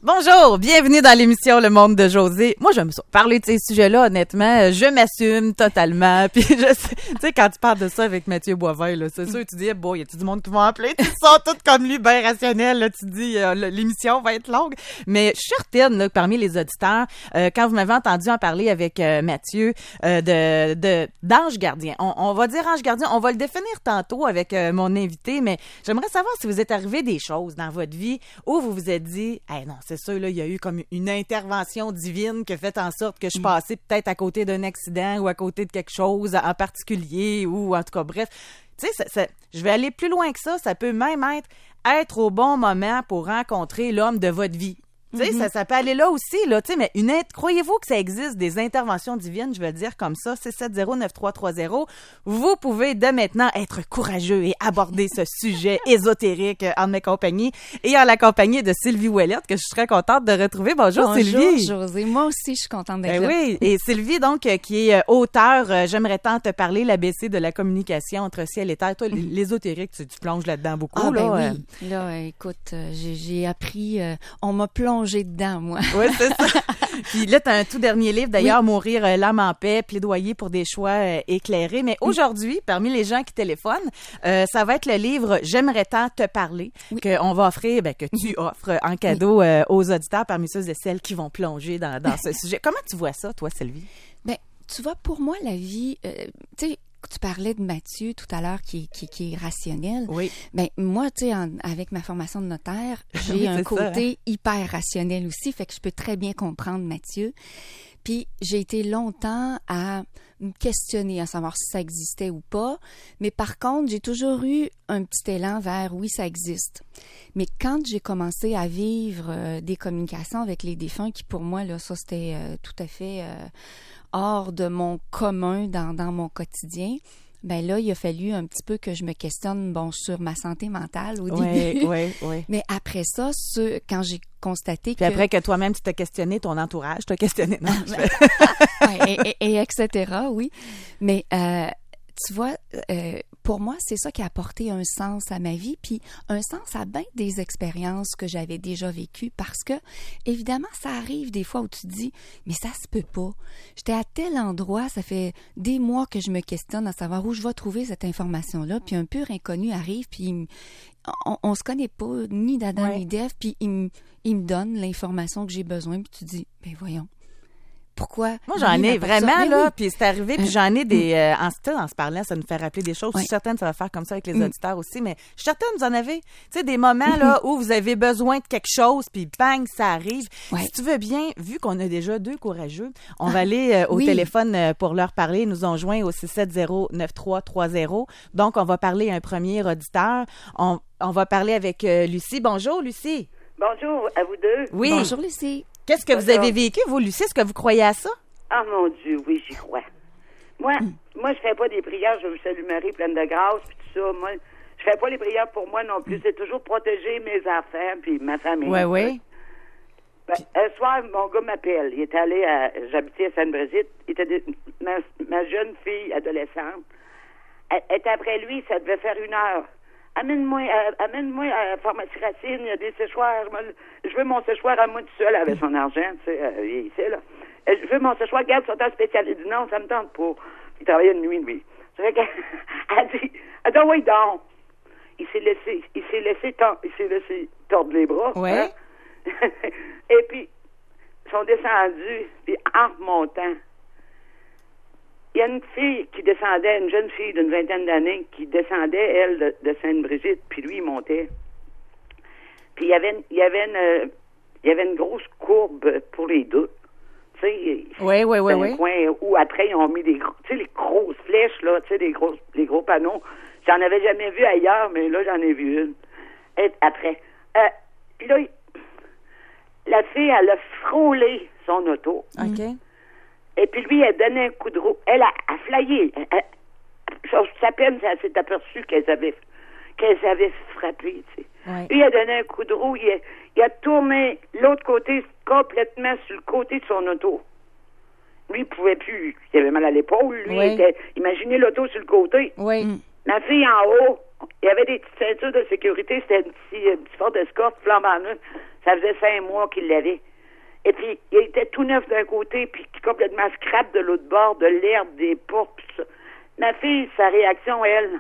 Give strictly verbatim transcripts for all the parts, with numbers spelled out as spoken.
Bonjour, bienvenue dans l'émission Le Monde de Josée. Moi, j'aime ça. Parler de ces sujets-là, honnêtement, je m'assume totalement. Puis je sais, tu sais, quand tu parles de ça avec Mathieu Boivin, là, c'est sûr, tu dis, bon, y a-tu du monde qui va appeler? Ils sont tous comme lui, bien rationnels, là, tu dis, euh, l'émission va être longue. Mais je suis certaine, là, que parmi les auditeurs, euh, quand vous m'avez entendu en parler avec euh, Mathieu, euh, de, de, d'ange gardien. On, on va dire ange gardien, on va le définir tantôt avec euh, mon invité, mais j'aimerais savoir si vous êtes arrivé des choses dans votre vie où vous vous êtes dit, hey, non, c'est sûr, là, il y a eu comme une intervention divine qui a fait en sorte que je passais peut-être à côté d'un accident ou à côté de quelque chose en particulier ou en tout cas, bref. Tu sais, ça, ça, je vais aller plus loin que ça. Ça peut même être être au bon moment pour rencontrer l'homme de votre vie. Tu sais, mm-hmm. ça, ça peut aller là aussi, là, tu sais, mais une, croyez-vous que ça existe des interventions divines, je vais le dire comme ça, six sept zéro neuf trois trois zéro. Vous pouvez dès maintenant être courageux et aborder ce sujet ésotérique en ma compagnie et en la compagnie de Sylvie Ouellette, que je suis très contente de retrouver. Bonjour, Bonjour Sylvie. Bonjour, Josée. Moi aussi, je suis contente d'être ben là. Oui, et Sylvie, donc, qui est auteure, euh, j'aimerais tant te parler, l'A B C de la communication entre ciel et terre. Toi, mm. l'ésotérique, tu, tu plonges là-dedans beaucoup, ah, là. Ben euh... oui. Là, euh, écoute, euh, j'ai, j'ai appris, euh, on m'a plongé dedans, moi. Oui, c'est ça. Puis là, tu as un tout dernier livre, d'ailleurs, oui. Mourir euh, l'âme en paix, plaidoyer pour des choix euh, éclairés. Mais oui. aujourd'hui, parmi les gens qui téléphonent, euh, ça va être le livre J'aimerais tant te parler, oui. qu'on va offrir, ben, que tu offres en cadeau oui. euh, aux auditeurs parmi ceux et celles qui vont plonger dans, dans ce sujet. Comment tu vois ça, toi, Sylvie? Ben, tu vois, pour moi, la vie, euh, tu sais, tu parlais de Mathieu tout à l'heure qui, qui, qui est rationnel. Oui. Ben, moi, tu sais, avec ma formation de notaire, j'ai oui, un côté ça. hyper rationnel aussi, fait que je peux très bien comprendre Mathieu. Puis, j'ai été longtemps à me questionner, à savoir si ça existait ou pas. Mais par contre, j'ai toujours eu un petit élan vers oui, ça existe. Mais quand j'ai commencé à vivre euh, des communications avec les défunts, qui pour moi, là, ça, c'était euh, tout à fait euh, hors de mon commun dans, dans mon quotidien, ben là, il a fallu un petit peu que je me questionne, bon, sur ma santé mentale au oui, début. Oui, oui. Mais après ça, ce, quand j'ai constaté Puis que... après que toi-même, tu t'as questionné, ton entourage t'a questionné. Non, ouais, et, et, et et cetera, oui. Mais euh, tu vois, euh, pour moi, c'est ça qui a apporté un sens à ma vie, puis un sens à bien des expériences que j'avais déjà vécues, parce que, évidemment, ça arrive des fois où tu te dis, mais ça se peut pas. J'étais à tel endroit, ça fait des mois que je me questionne à savoir où je vais trouver cette information-là, puis un pur inconnu arrive, puis on, on se connaît pas, ni d'Adam ouais. ni d'Ève, puis il me, il me donne l'information que j'ai besoin, puis tu te dis, ben voyons. Pourquoi? Moi, j'en ai vraiment, là, oui. puis c'est arrivé, puis j'en ai des... Euh, en, en se parlant, ça nous fait rappeler des choses. Oui. Je suis certaine que ça va faire comme ça avec les auditeurs aussi, mais je suis certaine que vous en avez. Tu sais, des moments, là, où vous avez besoin de quelque chose, puis bang, ça arrive. Oui. Si tu veux bien, vu qu'on a déjà deux courageux, on ah, va aller euh, au oui. téléphone euh, pour leur parler. Ils nous ont joints au six sept zéro neuf trois trois zéro. Donc, on va parler à un premier auditeur. On, on va parler avec euh, Lucie. Bonjour, Lucie. Bonjour à vous deux. Oui. Bonjour, Lucie. Qu'est-ce que vous avez vécu, vous, Lucie? Est-ce que vous croyez à ça? Ah, mon Dieu, oui, j'y crois. Moi, mm. moi, je fais pas des prières, je vous salue Marie, pleine de grâce, puis tout ça. Moi, je fais pas les prières pour moi non plus. Mm. C'est toujours protéger mes enfants puis ma famille. Oui, oui. Ben, un soir, mon gars m'appelle. Il est allé à... J'habitais à Sainte-Brigitte. Il était de, ma, ma jeune fille adolescente. Elle, elle était après lui, ça devait faire une heure. Amène-moi, euh, amène-moi à la pharmacie Racine, il y a des séchoirs. Je, je veux mon séchoir à moi tout seul avec son argent, tu sais, euh, il sait, là. Je veux mon séchoir, garde son temps spécial. Il dit non, ça me tente pas. Il travaillait de nuit, lui. Ça fait qu'elle elle dit, elle dit, oui, donc. Il s'est laissé, il s'est laissé, tord, il s'est laissé tordre les bras. Ouais. Hein? Et puis, ils sont descendus, puis en remontant, il y a une fille qui descendait, une jeune fille d'une vingtaine d'années, qui descendait, elle, de, de Sainte-Brigitte, puis lui, il montait. Puis il y avait, il y avait une, il y avait une grosse courbe pour les deux. Tu sais, oui, oui, oui, un oui. coin où après, ils ont mis des, tu sais, les grosses flèches, là, tu sais, les gros, les gros panneaux. J'en avais jamais vu ailleurs, mais là, j'en ai vu une. Et après. Euh, puis là, la fille, elle a frôlé son auto. OK. Et puis lui, elle donnait un coup de roue. Elle a, a flyé. Elle, elle, chose à peine, elle s'est aperçue qu'elle avait, qu'elle avait frappé, tu sais. Ouais. Lui, il a donné un coup de roue. Il a, il a tourné l'autre côté, complètement sur le côté de son auto. Lui, il pouvait plus. Il avait mal à l'épaule. Lui, oui. il était, imaginez l'auto sur le côté. Oui. Ma fille en haut, il y avait des petites ceintures de sécurité, c'était un petit, un petit Ford Escort flambant neuf. Ça faisait cinq mois qu'il l'avait. Et puis, il était tout neuf d'un côté, puis complètement scrap de l'autre bord, de l'herbe, des portes, tout ça. Ma fille, sa réaction, elle,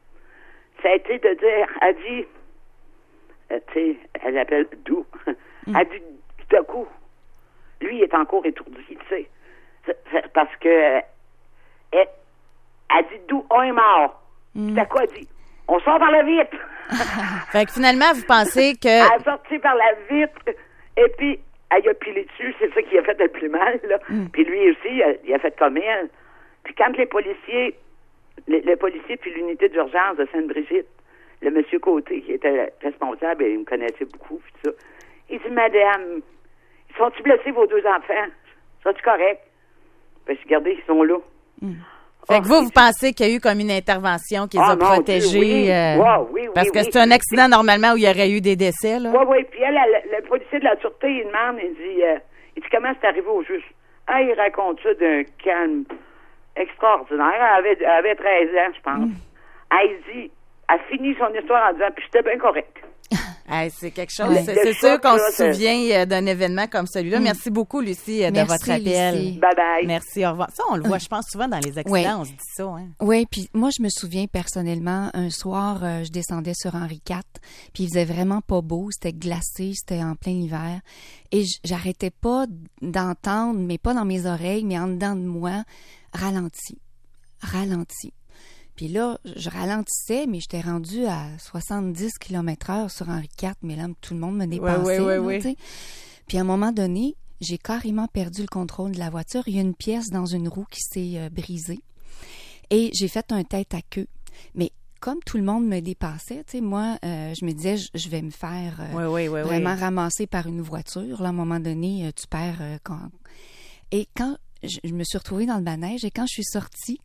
ça a été de dire, elle dit, euh, tu sais, elle l'appelle Dou, mm. elle dit tout à coup, lui, il est encore étourdi, tu sais, parce que, euh, elle, elle dit Dou, on est mort. Mm. Tout à coup, elle dit, on sort par la vitre. Fait que finalement, vous pensez que... Elle a sorti par la vitre, et puis, elle a pilé dessus, c'est ça qui a fait le plus mal, là. Mm. Puis lui aussi, il a, il a fait comme elle. Puis quand les policiers, les, les policiers puis l'unité d'urgence de Sainte-Brigitte, le monsieur Côté, qui était responsable, et il me connaissait beaucoup, puis ça, il dit, madame, sont-ils blessés vos deux enfants? Sont-ils corrects? Ben, regardez, ils sont là. Mm. Fait que vous, vous pensez qu'il y a eu comme une intervention qui les ah, a protégés? Oui, euh, wow, oui, oui, parce que oui, c'est un accident, normalement, où il y aurait eu des décès, là. Oui, oui. Puis elle, elle, le policier de la Sûreté, il demande, il dit, euh, il dit, comment c'est arrivé au juste? Ah, il raconte ça d'un calme extraordinaire. Elle avait, elle avait treize ans, je pense. Mm. Elle dit, elle finit son histoire en disant, puis c'était bien correct. Hey, c'est quelque chose. Ouais. C'est, c'est sûr qu'on là, se souvient d'un événement comme celui-là. Mm. Merci beaucoup, Lucie, de Merci, votre appel. Lucie. Bye bye. Merci, au revoir. Ça, on le voit, je pense, souvent dans les accidents, ouais. on se dit ça. Hein. Oui, puis moi, je me souviens personnellement, un soir, euh, je descendais sur Henri quatre, puis il faisait vraiment pas beau, c'était glacé, c'était en plein hiver, et j'arrêtais pas d'entendre, mais pas dans mes oreilles, mais en dedans de moi, ralenti, ralenti. Puis là, je ralentissais, mais j'étais rendue à soixante-dix kilomètres heure sur Henri quatre, mais là, tout le monde me dépassait. Ouais, ouais, ouais, là, ouais. Puis à un moment donné, j'ai carrément perdu le contrôle de la voiture. Il y a une pièce dans une roue qui s'est euh, brisée. Et j'ai fait un tête à queue. Mais comme tout le monde me dépassait, tu sais, moi, euh, je me disais, je, je vais me faire euh, ouais, ouais, ouais, vraiment ouais. ramasser par une voiture. Là, à un moment donné, tu perds... Euh, quand... Et quand je, je me suis retrouvée dans le manège, et quand je suis sortie,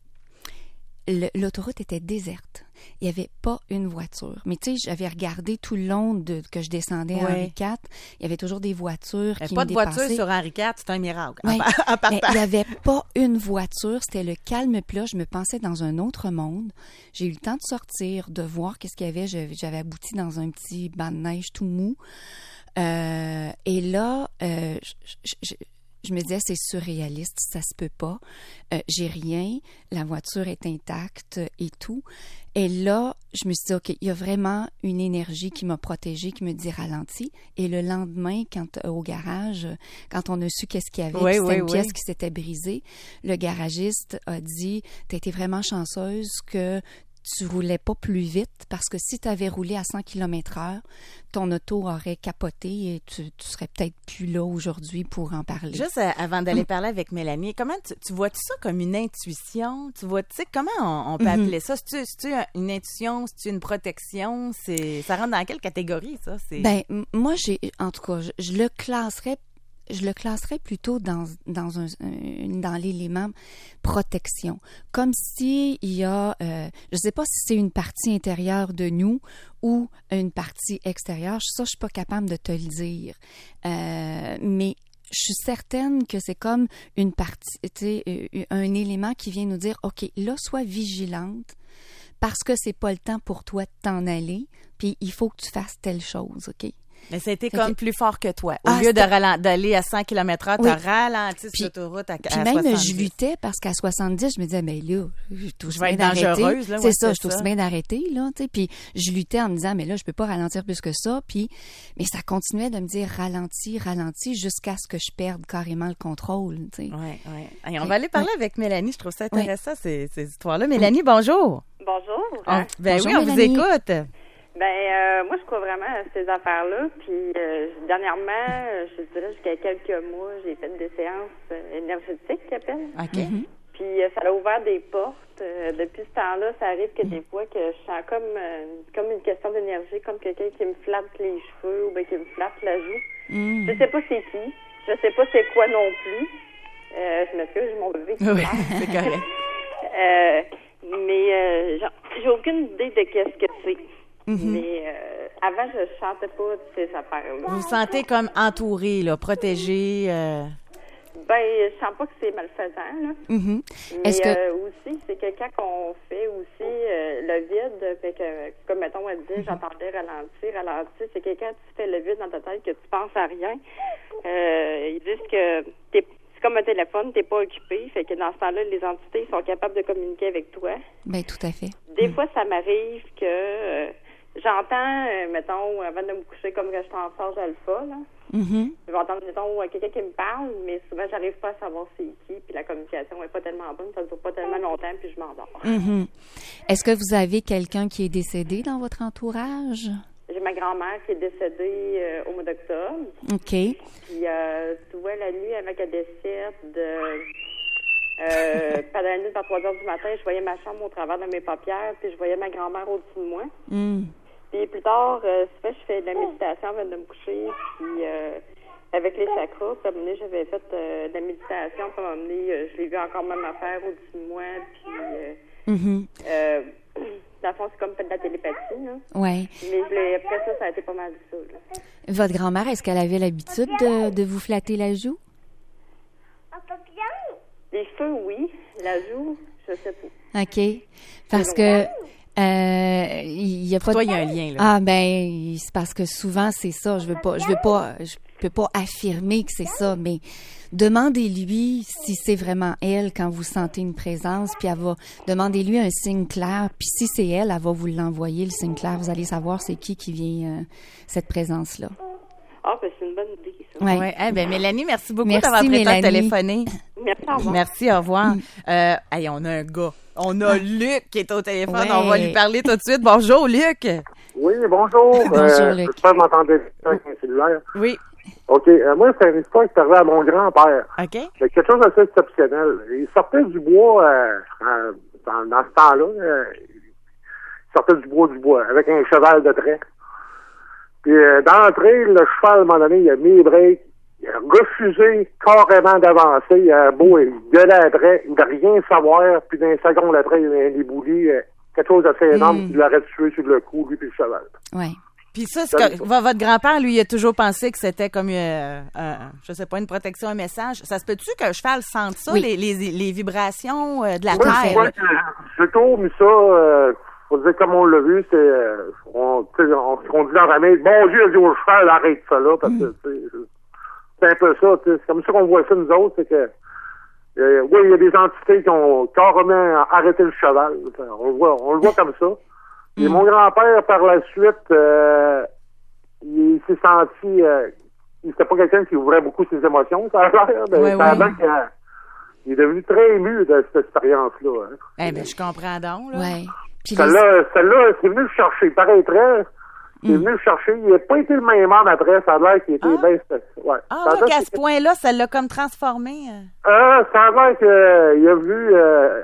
Le, l'autoroute était déserte. Il n'y avait pas une voiture. Mais tu sais, j'avais regardé tout le long de, que je descendais ouais. à Henri quatre. Il y avait toujours des voitures qui pas me de dépassaient. voiture sur Henri quatre, c'est un miracle. Ouais. En partant. Il n'y avait pas une voiture. C'était le calme plat. Je me pensais dans un autre monde. J'ai eu le temps de sortir, de voir qu'est-ce qu'il y avait. J'avais, j'avais abouti dans un petit banc de neige tout mou. Euh, et là, euh, je... je, je Je me disais, c'est surréaliste, ça se peut pas. Euh, j'ai rien, la voiture est intacte et tout. Et là, je me suis dit, OK, il y a vraiment une énergie qui m'a protégée, qui me dit ralenti. Et le lendemain, quand au garage, quand on a su qu'est-ce qu'il y avait, oui, c'était oui, une oui. pièce qui s'était brisée, le garagiste a dit, t'as été vraiment chanceuse que tu roulais pas plus vite, parce que si tu avais roulé à cent kilomètres heure, ton auto aurait capoté et tu, tu serais peut-être plus là aujourd'hui pour en parler. Juste euh, avant d'aller parler avec Mélanie, comment tu, tu vois-tu ça comme une intuition? Tu vois, tu sais, comment on, on peut mm-hmm. appeler ça? C'est-tu, c'est-tu une intuition? C'est-tu une protection? C'est, ça rentre dans quelle catégorie, ça? C'est... Ben, moi, j'ai, en tout cas, je, je le classerais Je le classerais plutôt dans, dans, un, dans l'élément protection. Comme si il y a, euh, je ne sais pas si c'est une partie intérieure de nous ou une partie extérieure. Ça, je suis pas capable de te le dire. Euh, mais je suis certaine que c'est comme une partie, tu sais, un élément qui vient nous dire, OK, là, sois vigilante parce que c'est pas le temps pour toi de t'en aller, puis il faut que tu fasses telle chose, OK? Mais ça a été comme plus fort que toi. Au ah, lieu de ralent- d'aller à cent kilomètres heure, oui. tu as ralenti sur l'autoroute à, puis à même, soixante-dix. je luttais parce qu'à soixante-dix, je me disais, mais là, je, je vais être dangereuse. Là, c'est ouais, ça, c'est je trouve ça. ça bien d'arrêter. Là, puis je luttais en me disant, mais là, je peux pas ralentir plus que ça. Puis, mais ça continuait de me dire ralenti, ralenti, jusqu'à ce que je perde carrément le contrôle. Oui, oui. On va aller parler ouais. avec Mélanie. Je trouve ça intéressant, ouais. ces, ces histoires-là. Mélanie, oui. bonjour. Bonjour. On, ben bonjour, oui, on Mélanie. vous écoute. Ben euh, moi je crois vraiment à ces affaires-là. Puis euh, dernièrement, je dirais jusqu'à quelques mois, j'ai fait des séances euh, énergétiques qu'ils appellent. OK. Mm-hmm. Puis euh, ça a ouvert des portes. Euh, depuis ce temps-là, ça arrive que des fois que je sens comme euh, comme une question d'énergie, comme quelqu'un qui me flatte les cheveux ou bien qui me flatte la joue. Mm. Je sais pas c'est qui. Je sais pas c'est quoi non plus. Euh, je m'excuse, j'ai mon bébé qui oui, c'est correct. euh, mais euh, j'ai aucune idée de qu'est-ce que c'est. Mm-hmm. Mais euh, avant, je ne chantais pas de ces affaires-là. Vous vous sentez comme entouré, là, protégé? Euh... Ben, je sens pas que c'est malfaisant, là. Mm-hmm. Mais Est-ce que... euh, aussi, c'est que quand on fait aussi euh, le vide, fait que, comme mettons, elle dit, mm-hmm. j'entendais ralentir, ralentir, c'est que quand tu fais le vide dans ta tête, que tu penses à rien, euh, ils disent que t'es, c'est comme un téléphone, t'es pas occupé, fait que dans ce temps-là, les entités sont capables de communiquer avec toi. Ben, tout à fait. Des mm. fois, ça m'arrive que euh, j'entends, euh, mettons, avant de me coucher, comme quand je suis en phase alpha, là. Mm-hmm. Je vais entendre, mettons, quelqu'un qui me parle, mais souvent, j'arrive pas à savoir c'est qui, puis la communication est pas tellement bonne, ça ne dure pas tellement longtemps, puis je m'endors. Mm-hmm. Est-ce que vous avez quelqu'un qui est décédé dans votre entourage? J'ai ma grand-mère qui est décédée euh, au mois d'octobre. OK. Puis, euh, tu vois, la nuit, avant qu'elle décède, euh, euh, pendant la nuit, vers trois heures du matin, je voyais ma chambre au travers de mes paupières, puis je voyais ma grand-mère au-dessus de moi. Mm. Puis plus tard, euh, souvent, je fais de la méditation avant de me coucher, puis euh, avec les chakras, puis à un moment donné, j'avais fait euh, de la méditation, puis à un moment donné, euh, je l'ai vu encore même affaire au-dessus de moi, puis euh, Mm-hmm. euh, dans le fond, c'est comme fait de la télépathie, là. Oui. Mais je l'ai, après ça, ça a été pas mal ça, là. Votre grand-mère, est-ce qu'elle avait l'habitude de, de vous flatter la joue? Les cheveux, oui. La joue, je sais pas. OK. Parce que euh, il y a pas Toi, de... il y a un lien, là. Ah ben, c'est parce que souvent c'est ça. Je veux pas, je veux pas, je peux pas affirmer que c'est ça, mais demandez-lui si c'est vraiment elle quand vous sentez une présence, puis elle va demandez-lui un signe clair, puis si c'est elle, elle va vous l'envoyer le signe clair. Vous allez savoir c'est qui qui vient euh, cette présence-là. Ah, ben c'est une bonne idée, ça. Ouais. Ouais. Eh ben, Mélanie, merci beaucoup Merci, d'avoir pris le temps de Mélanie. téléphoner. Merci, au revoir. Merci, au revoir. Euh, hey, on a un gars. On a Luc qui est au téléphone. Ouais. On va lui parler tout de suite. Bonjour, Luc. Oui, bonjour. Bonjour, euh, Luc. J'espère que vous m'entendez bien avec un cellulaire. Oui. OK. Euh, moi, c'est une histoire qui est arrivée à mon grand-père. OK. C'est quelque chose d'assez exceptionnel. Il sortait du bois euh, euh, dans, dans ce temps-là. Euh, il sortait du bois du bois avec un cheval de trait. Puis euh, dans l'entrée, le cheval, à un moment donné, il a mis les breaks. Il a refusé carrément d'avancer. Il a beau, il gueulait après, il ne rien savoir. Puis d'un second après, il y a un éboulis. Euh, quelque chose d'assez énorme Mm. qui l'aurait tué sur le coup, lui puis le cheval. Ouais. Puis ça, c'est que, votre grand-père, lui, il a toujours pensé que c'était comme, euh, euh, je sais pas, une protection, un message. Ça se peut-tu qu'un cheval sente ça, Oui. les, les, les vibrations euh, de la Moi, je terre? crois là? que j'ai toujours mis ça, euh, faut dire comme on l'a vu, c'est, euh, on, tu sais, on, on dit dans la main, bon Dieu, il dit au cheval, arrête ça là, parce que, tu sais, c'est un peu ça, tu sais, c'est comme ça qu'on voit ça nous autres, c'est que, euh, oui, il y a des entités qui ont carrément arrêté le cheval, on le voit, on le voit comme ça. Et mon grand-père, par la suite, euh, il s'est senti, euh, il c'était pas quelqu'un qui ouvrait beaucoup ses émotions, ça a l'air, mais Ouais, ça a ouais. l'air qu'il a- il est devenu très ému de cette expérience-là. Hein. Eh ben, je comprends donc, là. Ouais. Puis les- Celle-là, celle-là, c'est venu le chercher, il paraîtrait. C'est venu le chercher. Il n'a pas été le même homme après. Ça a l'air qu'il était Ah. bien... Ouais. Ah, Ça a ouais, l'air qu'à qu'il- ce point-là, ça l'a comme transformé. euh. Ah, ça a l'air qu'il a vu... Euh,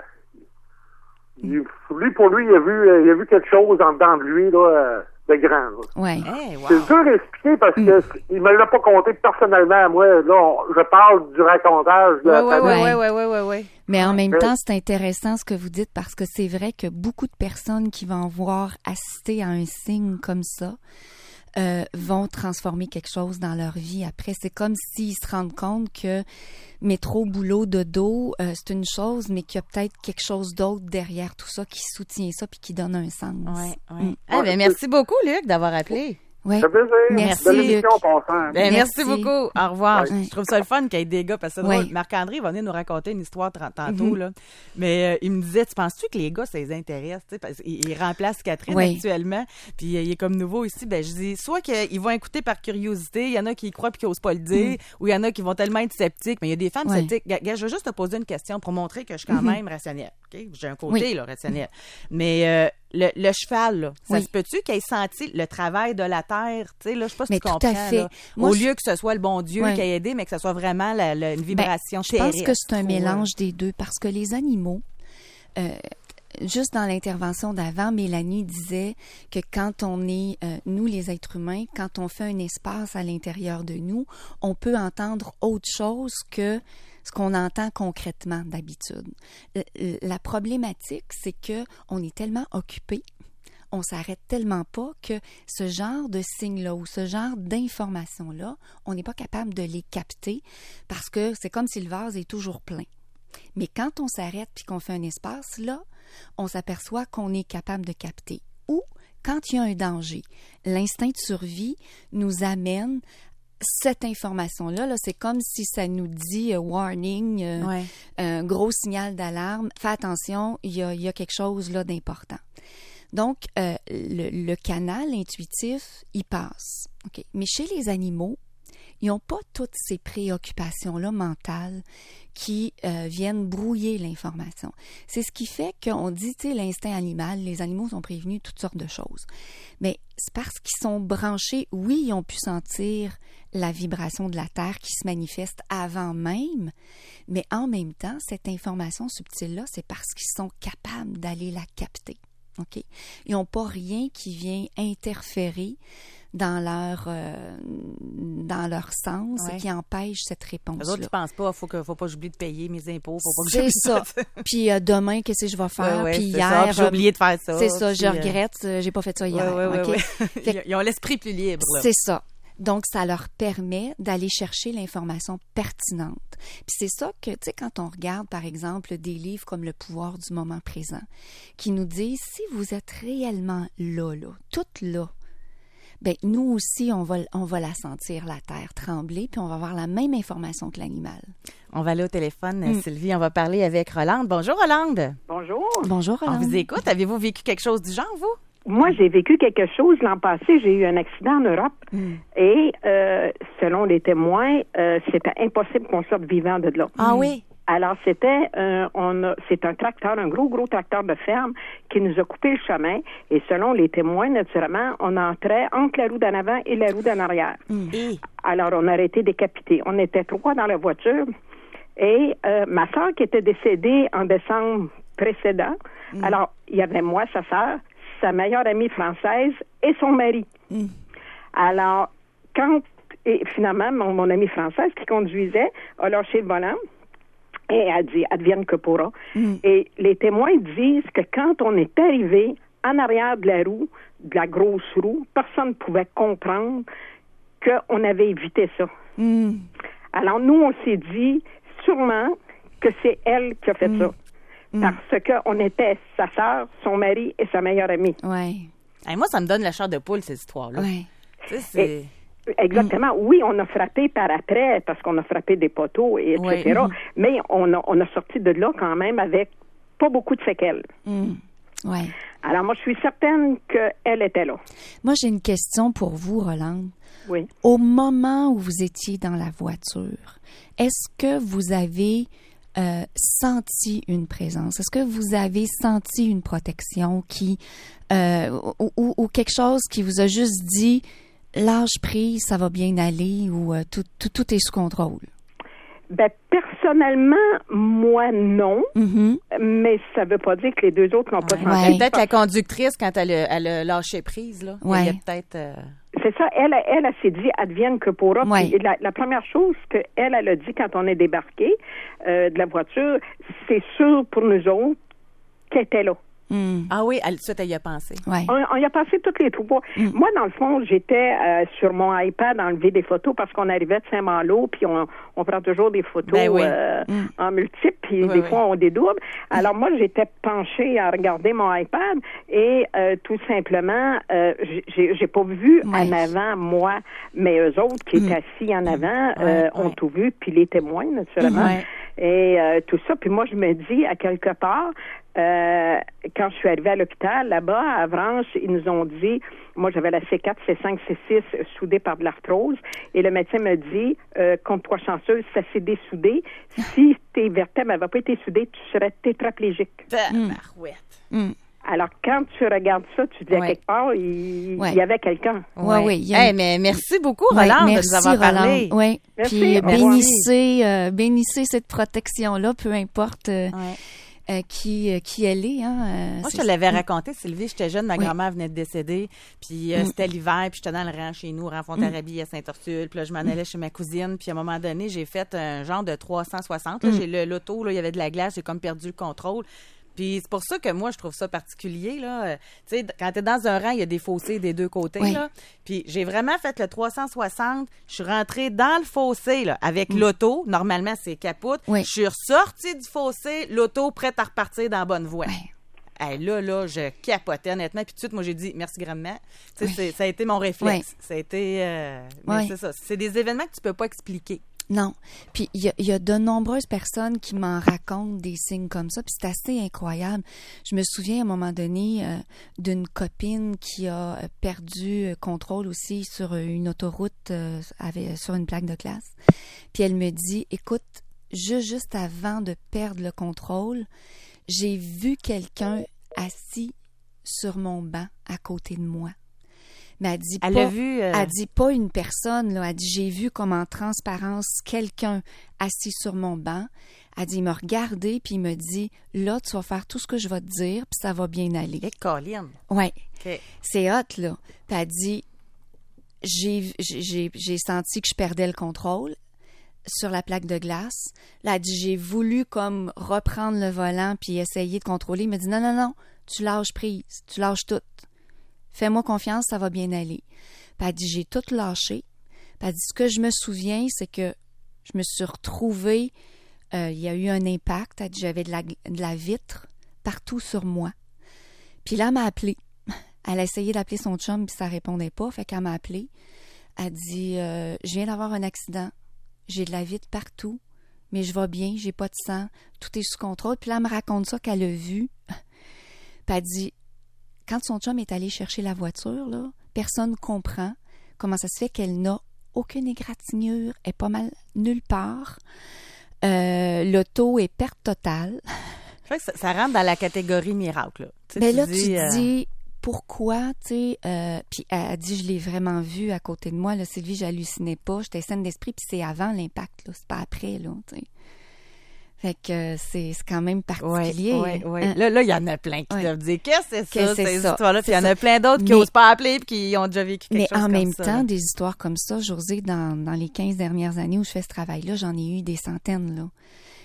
il- lui, pour lui, il a vu, euh, il a vu quelque chose en dedans de lui, là, euh, de grand. Là. ouais. Eh, wow. C'est dur à expliquer parce que c- il me l'a pas compté personnellement à moi. Là, on- je parle du racontage de Ouais, la ouais, famille. ouais, ouais, ouais, ouais, ouais, ouais. Mais en même Ouais. temps, c'est intéressant ce que vous dites parce que c'est vrai que beaucoup de personnes qui vont voir assister à un signe comme ça euh, vont transformer quelque chose dans leur vie. Après, c'est comme s'ils se rendent compte que métro, boulot, dodo, euh, c'est une chose, mais qu'il y a peut-être quelque chose d'autre derrière tout ça qui soutient ça puis qui donne un sens. Ouais, ouais. Mm. Eh ben, merci beaucoup, Luc, d'avoir appelé. Ouais. Ça fait plaisir. Merci, Belle émission Luc. en passant. Ben, merci. Merci. beaucoup. Au revoir. Ouais. Je trouve ça le fun qu'il y ait des gars, parce que c'est Ouais. drôle. Marc-André va venir nous raconter une histoire tra- tantôt, Mm-hmm. là. Mais euh, il me disait, tu penses-tu que les gars, ça les intéresse? Tu sais, parce qu'il il remplace Catherine Ouais. actuellement, puis euh, il est comme nouveau ici. Ben, je dis, soit qu'ils vont écouter par curiosité, il y en a qui y croient puis qui n'osent pas le dire, ou il y en a qui vont tellement être sceptiques, mais il y a des femmes Ouais. sceptiques. Gars, gars, je vais juste te poser une question pour montrer que je suis quand Mm-hmm. même rationnelle. OK? J'ai un côté, Oui. là, rationnel. Mais euh, le, le cheval, là, ça Oui. se peut-tu qu'il ait senti le travail de la terre? Tu sais, là, je sais pas si Mais tu tout comprends. à fait. là. Moi, Au je- lieu que ce soit le bon Dieu Ouais. qui a aidé, mais que ce soit vraiment la, la- une Ben, vibration je pense que terrestre, c'est un ou, mélange des deux parce que les animaux, euh, juste dans l'intervention d'avant, Mélanie disait que quand on est, euh, nous les êtres humains, quand on fait un espace à l'intérieur de nous, on peut entendre autre chose que ce qu'on entend concrètement d'habitude. Euh, La problématique, c'est que on est tellement occupé, on s'arrête tellement pas que ce genre de signes-là ou ce genre d'informations-là, on n'est pas capable de les capter parce que c'est comme si le vase est toujours plein. Mais quand on s'arrête puis qu'on fait un espace, là, on s'aperçoit qu'on est capable de capter. Ou quand il y a un danger, l'instinct de survie nous amène cette information-là, là, c'est comme si ça nous dit euh, warning, euh, ouais. un gros signal d'alarme. Fais attention, il y a, il y a quelque chose là d'important. Donc, euh, le, le canal intuitif, il passe. Okay. Mais chez les animaux, ils n'ont pas toutes ces préoccupations-là mentales qui euh, viennent brouiller l'information. C'est ce qui fait qu'on dit, tu sais, l'instinct animal, les animaux sont prévenus de toutes sortes de choses. Mais c'est parce qu'ils sont branchés, oui, ils ont pu sentir la vibration de la Terre qui se manifeste avant même, mais en même temps, cette information subtile-là, c'est parce qu'ils sont capables d'aller la capter. OK? Ils n'ont pas rien qui vient interférer dans leur euh, dans leur sens ouais. qui empêche cette réponse-là. Les autres, tu penses pas, faut que faut pas que j'oublie de payer mes impôts, faut pas que c'est ça. Puis euh, demain, qu'est-ce que je vais faire? Ouais, ouais, puis hier, ça, j'ai oublié de faire ça. C'est ça, puis, je regrette, euh... j'ai pas fait ça hier. Ouais, ouais, okay? ouais, ouais. Fait... Ils ont l'esprit plus libre. Là. C'est ça. Donc, ça leur permet d'aller chercher l'information pertinente. Puis c'est ça que, tu sais, quand on regarde, par exemple, des livres comme Le pouvoir du moment présent, qui nous disent, si vous êtes réellement là, là, toute là, bien, nous aussi, on va, on va la sentir, la terre trembler, puis on va avoir la même information que l'animal. On va aller au téléphone, mm. Sylvie, on va parler avec Rolande. Bonjour, Rolande. Bonjour. Bonjour, Rolande. On vous écoute. Avez-vous vécu quelque chose du genre, vous? Moi, j'ai vécu quelque chose l'an passé. J'ai eu un accident en Europe mm. et euh, selon les témoins, euh, c'était impossible qu'on sorte vivant de là. Ah oui? Alors, c'était euh, on a, c'est un tracteur, un gros, gros tracteur de ferme qui nous a coupé le chemin. Et selon les témoins, naturellement, on entrait entre la roue d'en avant et la roue d'en arrière. Mm. Alors, on a été décapités. On était trois dans la voiture. Et euh, ma soeur qui était décédée en décembre précédent, mm. alors, il y avait moi, sa soeur, sa meilleure amie française et son mari. Mm. Alors, quand, et finalement, mon, mon amie française qui conduisait a lâché le volant et a dit « advienne que pourra mm. ». Et les témoins disent que quand on est arrivé en arrière de la roue, de la grosse roue, personne ne pouvait comprendre qu'on avait évité ça. Mm. Alors, nous, on s'est dit sûrement que c'est elle qui a fait mm. ça. Parce qu'on était sa sœur, son mari et sa meilleure amie. Oui. Hey, moi, ça me donne la chair de poule, ces histoires-là. Oui. Tu sais, c'est... Et, exactement. Mm. Oui, on a frappé par après, parce qu'on a frappé des poteaux, et et cetera. Oui. Mais on a, on a sorti de là quand même avec pas beaucoup de séquelles. Mm. Oui. Alors, moi, je suis certaine qu'elle était là. Moi, j'ai une question pour vous, Rolande. Oui. Au moment où vous étiez dans la voiture, est-ce que vous avez... Euh, senti une présence? Est-ce que vous avez senti une protection qui euh, ou, ou, ou quelque chose qui vous a juste dit lâche prise, ça va bien aller ou euh, tout, tout, tout est sous contrôle? Ben, personnellement, moi, non. Mm-hmm. Mais ça veut pas dire que les deux autres n'ont pas ouais. senti. Ouais. Peut-être la conductrice, quand elle a, elle a lâché prise, là. Ouais. Il y a peut-être... Euh... C'est ça, elle, elle, elle s'est dit advienne que pourra. Ouais. Puis la, la première chose qu'elle, elle a dit quand on est débarqué euh, de la voiture, c'est sûr pour nous autres qu'elle était là. Mm. Ah oui, elle, ça, elle y a pensé. Ouais. On, on y a passé toutes les trois. Mm. Moi, dans le fond, j'étais euh, sur mon iPad à enlever des photos parce qu'on arrivait de Saint-Malo, puis on, on prend toujours des photos ben oui. euh, mm. en multiples, puis oui, des oui. fois, on dédouble. Alors moi, j'étais penchée à regarder mon iPad et euh, tout simplement, euh, j'ai, j'ai pas vu ouais. en avant, moi, mais eux autres qui mm. étaient assis en avant mm. euh, ouais, ont ouais. tout vu, puis les témoins, naturellement. Ouais. Et euh, tout ça, puis moi, je me dis, à quelque part, Euh, quand je suis arrivée à l'hôpital, là-bas, à Avranches, ils nous ont dit, moi j'avais la C quatre, C cinq, C six soudée par de l'arthrose, et le médecin me dit, euh, compte-toi chanceuse, ça s'est dessoudé. Si tes vertèbres n'avaient pas été soudées, tu serais tétraplégique. Mm. Mm. Alors, quand tu regardes ça, tu te dis, ouais. à quelque part, il, ouais. il y avait quelqu'un. Oui, oui. Une... Hey, mais merci beaucoup, Rolande, ouais, de nous avoir parlé. Oui, merci. Puis Merci. bénissez, euh, bénissez cette protection-là, peu importe... Euh, ouais. Euh, qui, euh, qui elle est. Hein, euh, Moi, je te l'avais raconté, Sylvie. J'étais jeune, ma oui. grand-mère venait de décéder. Puis euh, mm. c'était l'hiver, puis j'étais dans le rang chez nous, rang Fontarabie à Saint-Ursule. Puis là, je m'en allais chez ma cousine. Puis à un moment donné, j'ai fait un genre de trois cent soixante. Là, mm. j'ai le, l'auto, là, il y avait de la glace, j'ai comme perdu le contrôle. Puis c'est pour ça que moi, je trouve ça particulier, là. Euh, tu sais, quand t'es dans un rang, il y a des fossés des deux côtés, oui. là. Puis j'ai vraiment fait le trois cent soixante. Je suis rentrée dans le fossé, là, avec mm. l'auto. Normalement, c'est capote. Oui. Je suis ressortie du fossé, l'auto prête à repartir dans la bonne voie. Oui. Hey, là, là, je capotais, honnêtement. Puis tout de suite, moi, j'ai dit merci grandement. Tu sais, oui. ça a été mon réflexe. Oui. Ça a été... Euh, mais oui. c'est ça. C'est des événements que tu peux pas expliquer. Non. Puis il y a, y a de nombreuses personnes qui m'en racontent des signes comme ça, puis c'est assez incroyable. Je me souviens à un moment donné euh, d'une copine qui a perdu contrôle aussi sur une autoroute euh, avec, sur une plaque de glace. Puis elle me dit, écoute, juste, juste avant de perdre le contrôle, j'ai vu quelqu'un assis sur mon banc à côté de moi. Mais elle dit elle pas, a vu, euh... elle dit pas une personne, là. Elle dit, j'ai vu comme en transparence quelqu'un assis sur mon banc. Elle dit, il m'a regardé puis il me dit, là, tu vas faire tout ce que je vais te dire puis ça va bien aller. Et Colline. Ouais. Okay. C'est hot, là. Puis elle dit, j'ai, j'ai, j'ai senti que je perdais le contrôle sur la plaque de glace. Là, elle dit, j'ai voulu comme reprendre le volant puis essayer de contrôler. Il me dit, non, non, non, tu lâches prise, tu lâches tout. Fais-moi confiance, ça va bien aller. Puis elle dit, j'ai tout lâché. Puis elle dit, ce que je me souviens, c'est que je me suis retrouvée, euh, il y a eu un impact. Elle dit, j'avais de la, de la vitre partout sur moi. Puis là, elle m'a appelée. Elle a essayé d'appeler son chum, puis ça répondait pas. Fait qu'elle m'a appelée. Elle dit, euh, je viens d'avoir un accident. J'ai de la vitre partout, mais je vais bien, j'ai pas de sang. Tout est sous contrôle. Puis là, elle me raconte ça qu'elle a vu. Puis elle dit, quand son chum est allé chercher la voiture, là, personne ne comprend comment ça se fait qu'elle n'a aucune égratignure, elle est pas mal nulle part. Euh, l'auto est perte totale. Ça, ça rentre dans la catégorie miracle. Là. Tu sais, Mais tu là, dis, tu te euh... dis pourquoi, tu sais, euh, puis elle a dit, je l'ai vraiment vu à côté de moi, là, Sylvie, j'hallucinais pas, j'étais saine d'esprit, puis c'est avant l'impact, là, c'est pas après, là, tu sais. Fait que c'est, c'est quand même particulier. Oui, oui, oui. Hein? Là, là, il y en a plein qui ouais. doivent dire qu'est-ce que c'est que ça, c'est ces ça. histoires-là. Puis il y en a ça. plein d'autres qui mais, n'osent pas appeler et qui ont déjà vécu quelque mais chose en comme même ça. temps, des histoires comme ça, Josée, dans, dans les quinze dernières années où je fais ce travail-là, j'en ai eu des centaines, là.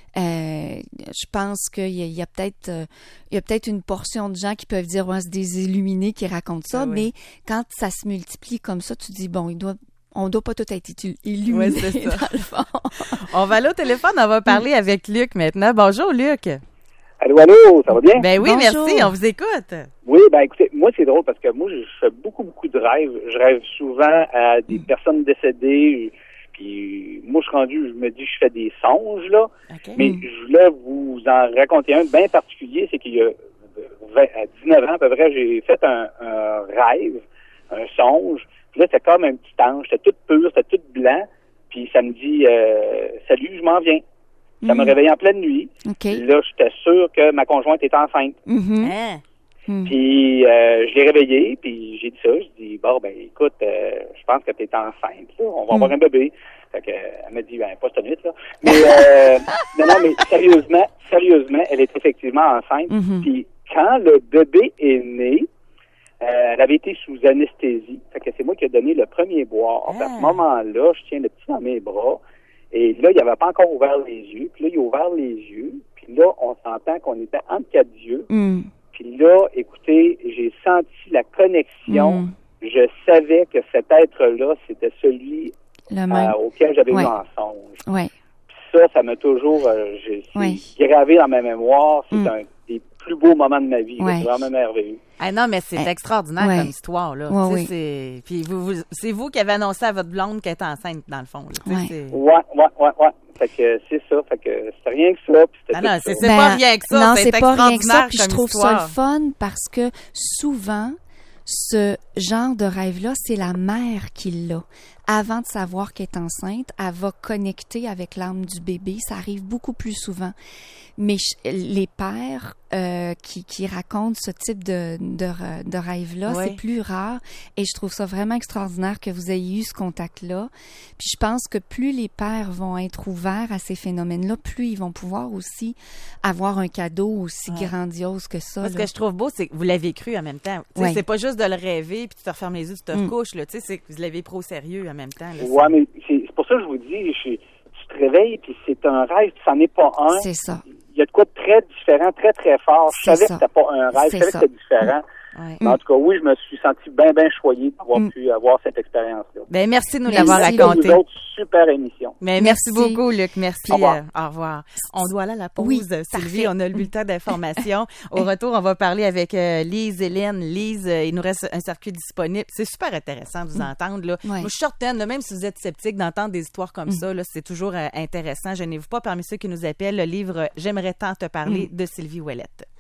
Euh, je pense qu'il y a, il y a peut-être euh, il y a peut-être une portion de gens qui peuvent dire ouais, c'est des illuminés qui racontent ça, ah oui. mais quand ça se multiplie comme ça, tu dis bon, il doit on doit pas tout être illuminé ouais, c'est ça. Dans le fond. On va aller au téléphone, on va parler avec Luc maintenant. Bonjour Luc. Allô, allô, ça va bien? Ben oui, Bonjour. Merci, on vous écoute. Oui, ben écoutez, moi c'est drôle parce que moi je fais beaucoup, beaucoup de rêves. Je rêve souvent à des mm. personnes décédées. Puis moi, je suis rendu, je me dis, je fais des songes, là. Okay. Mais je voulais vous en raconter un bien particulier. C'est qu'il y a vingt, à dix-neuf ans, à peu près, j'ai fait un, un rêve, un songe. Puis là, c'était comme un petit ange. C'était tout pur, c'était tout blanc. Puis ça me dit, euh, salut, je m'en viens. Ça mm. me réveillait en pleine nuit. Okay. Là, j'étais sûr que ma conjointe était enceinte. Mm-hmm. Ah. Mm. Puis euh, je l'ai réveillée, puis j'ai dit ça. Je dis bon ben écoute, euh, je pense que t'es enceinte. Là. On va mm. avoir un bébé. Fait que elle m'a dit ben pas cette nuit là. Mais euh, non non mais sérieusement, sérieusement, elle est effectivement enceinte. Mm-hmm. Puis quand le bébé est né, euh, elle avait été sous anesthésie. Fait que c'est moi qui ai donné le premier boire. Ah. À ce moment-là, je tiens le petit dans mes bras. Et là, il n'avait pas encore ouvert les yeux. Puis là, il a ouvert les yeux. Puis là, on s'entend qu'on était entre quatre yeux. Mm. Puis là, écoutez, j'ai senti la connexion. Mm. Je savais que cet être-là, c'était celui euh, auquel j'avais ouais. eu un songe. Ouais. Puis ça, ça m'a toujours euh, j'ai, ouais. gravé dans ma mémoire. C'est mm. un des plus beaux moments de ma vie. Ouais. C'est vraiment merveilleux. Ah non, mais c'est ouais. extraordinaire ouais. comme histoire. Là. Ouais, oui. c'est... Puis vous, vous, c'est vous qui avez annoncé à votre blonde qu'elle était enceinte, dans le fond. Là. Ouais. C'est... ouais, ouais, ouais, ouais. Fait que c'est ça. Fait que c'est rien que ça. Puis c'était ah non, c'est, ça. c'est ben, pas rien que ça. Non, c'est, c'est pas rien que ça. Puis je trouve histoire. ça le fun parce que souvent, ce genre de rêve-là, c'est la mère qui l'a. Avant de savoir qu'elle est enceinte, elle va connecter avec l'âme du bébé. Ça arrive beaucoup plus souvent. Mais les pères euh, qui, qui racontent ce type de, de, de rêve-là, oui. c'est plus rare. Et je trouve ça vraiment extraordinaire que vous ayez eu ce contact-là. Puis je pense que plus les pères vont être ouverts à ces phénomènes-là, plus ils vont pouvoir aussi avoir un cadeau aussi ouais. grandiose que ça. Moi, ce là. que je trouve beau, c'est que vous l'avez cru en même temps. Ouais. C'est pas juste de le rêver, puis tu te refermes les yeux, tu te mm. recouches. Là. C'est que vous l'avez pris au sérieux en même temps. Là, ouais, mais c'est, c'est pour ça que je vous dis, je, tu te réveilles, puis c'est un rêve, ça n'est pas un. C'est ça. Il y a de quoi de très différent, très, très fort. Je savais ça. que c'était pas un rêve, je savais ça. que c'était différent. Ouais. Mais en tout cas, oui, je me suis senti bien, bien choyé d'avoir mm. pu avoir cette expérience-là. Ben, merci de nous l'avoir raconté. Une autre super émission. Ben, merci, merci beaucoup, Luc. Merci. Au revoir. Euh, au revoir. On doit aller à la pause, oui, Sylvie. On a le bulletin d'information. Au retour, on va parler avec euh, Lise Hélène. Lise, euh, il nous reste un circuit disponible. C'est super intéressant de vous mm. entendre. Là. Ouais. Moi, je suis certaine, là, même si vous êtes sceptique, d'entendre des histoires comme mm. ça, là, c'est toujours euh, intéressant. Gênez-vous pas parmi ceux qui nous appellent le livre « J'aimerais tant te parler mm. » de Sylvie Ouellette.